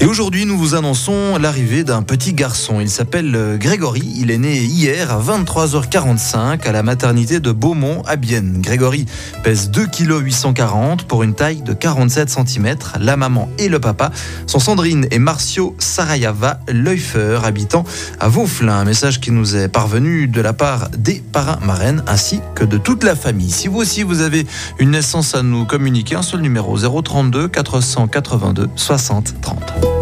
Et aujourd'hui, nous vous annonçons l'arrivée d'un petit garçon. Il s'appelle Grégory. Il est né hier à 23h45 à la maternité de Beaumont à Bienne. Grégory pèse 2,840 kg pour une taille de 47 cm. La maman et le papa sont Sandrine et Marcio Sarayava Leufer, habitant à Vauflin. Un message qui nous est parvenu de la part des parrains marraines ainsi que de toute la famille. Si vous aussi vous avez une naissance à nous communiquer, un seul numéro 032 482 60 30.